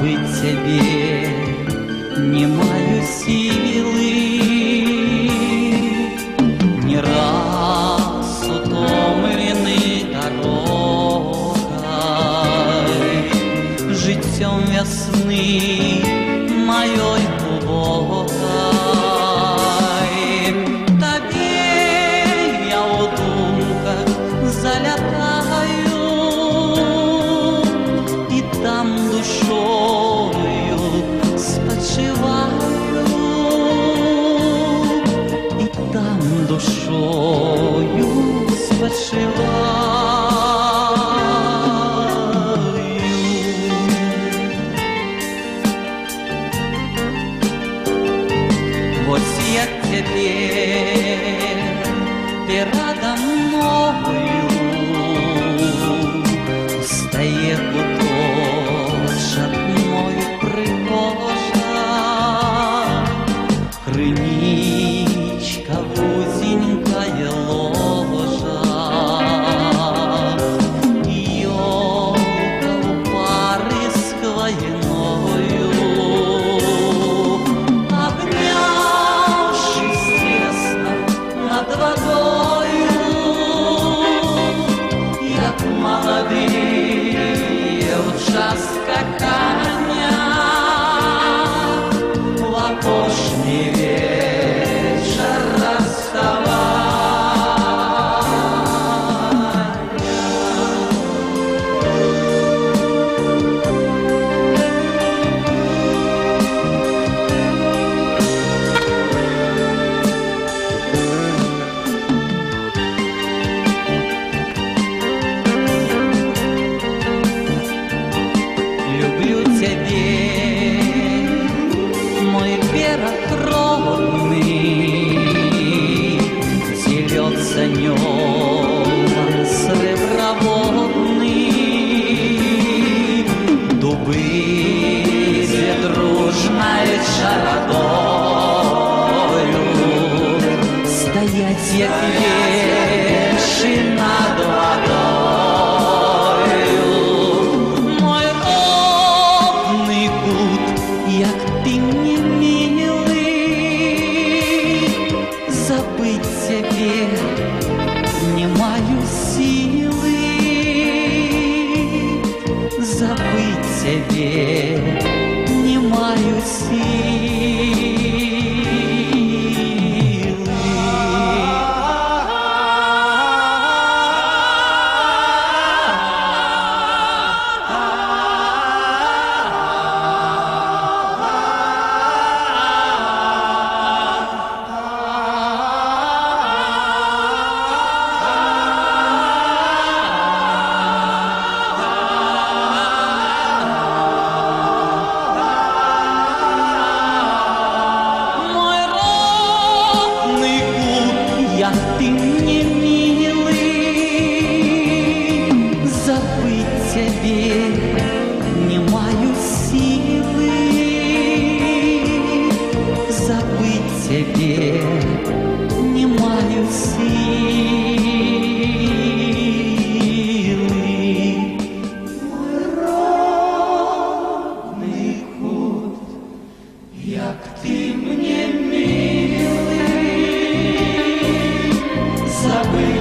забыть тебе не маю силы. Не раз утомленный дорогой, життем весны моей глубокой. Тобе я у думках залятаю, и там душою спочиваю, и там душою спочиваю. Вот я теперь, ты радо мною, стає куточок мой прихожа, криничка вузенькая ложа, елка у пары с хвойною, обнявшись тесно над водою, як молодые в час скакання, в опошний вечер расставания. Люблю тебе, мой берег родный, зелется небо среброводный, дубы дружной чародою, стоять як веши над водою. Мой родный кут, як ты мне милый, забыть тебе не маю силы, забыть тебе не маю силы. Як ты мне милый, забыть тебе не маю силы, забыть тебе не маю силы. Мой родный кут, як ты мне милый, забыть